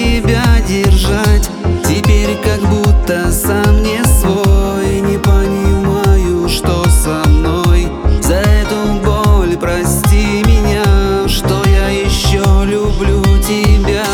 себя держать. Теперь как будто сам не свой, не понимаю, что со мной. За эту боль прости меня, что я еще люблю тебя.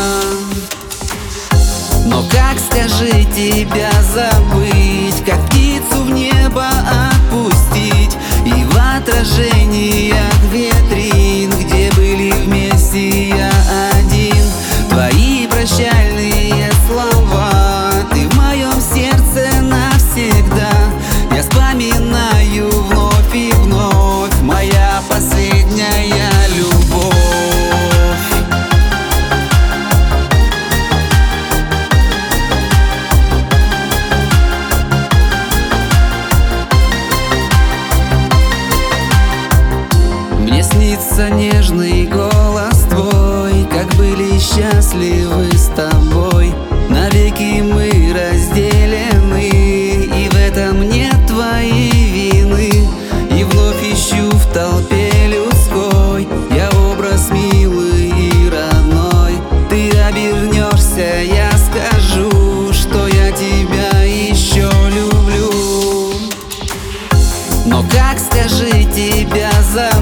Но как, скажи, тебя забыть, как птицу в небо отпустить и в отражениях витрин, где были вместе я один. Твои прощальные слова, ты в моем сердце навсегда. Я вспоминаю вновь и вновь, моя последняя любовь. Мне снится нежный голос твой, как были счастливы с тобой. Навеки мы разделены, и в этом нет твоей вины. И вновь ищу в толпе людской я образ милый и родной. Ты обернешься, я скажу, что я тебя еще люблю. Но как, скажи, тебя забыть,